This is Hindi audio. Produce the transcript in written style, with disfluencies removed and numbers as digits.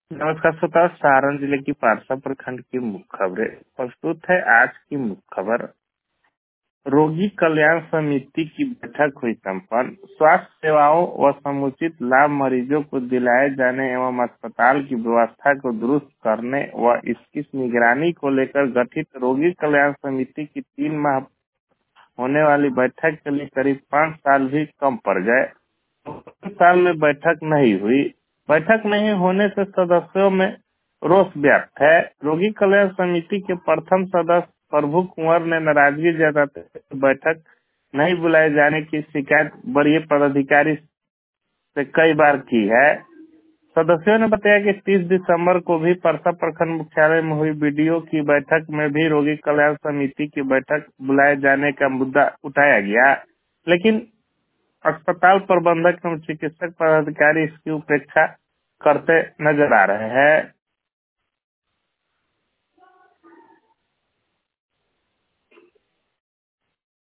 नमस्कार श्रोताओ, सारण जिले की पारसा प्रखंड की मुख्य खबरें प्रस्तुत है। आज की मुख्य खबर, रोगी कल्याण समिति की बैठक हुई संपन्न। स्वास्थ्य सेवाओं व समुचित लाभ मरीजों को दिलाए जाने एवं अस्पताल की व्यवस्था को दुरुस्त करने व इसकी निगरानी को लेकर गठित रोगी कल्याण समिति की 3 माह होने वाली बैठक के लिए करीब 5 साल भी कम पड़ गए। 5 साल में बैठक नहीं हुई। बैठक नहीं होने से सदस्यों में रोष व्याप्त है। रोगी कल्याण समिति के प्रथम सदस्य प्रभु कुंवर ने नाराजगी जताते हुए बैठक नहीं बुलाए जाने की शिकायत वरीय पदाधिकारी से कई बार की है। सदस्यों ने बताया कि 30 दिसंबर को भी परसा प्रखंड मुख्यालय में हुई बीडीओ की बैठक में भी रोगी कल्याण समिति की बैठक बुलाए जाने का मुद्दा उठाया गया, लेकिन अस्पताल प्रबंधक एवं चिकित्सक पदाधिकारी इसकी उपेक्षा करते नजर आ रहे हैं।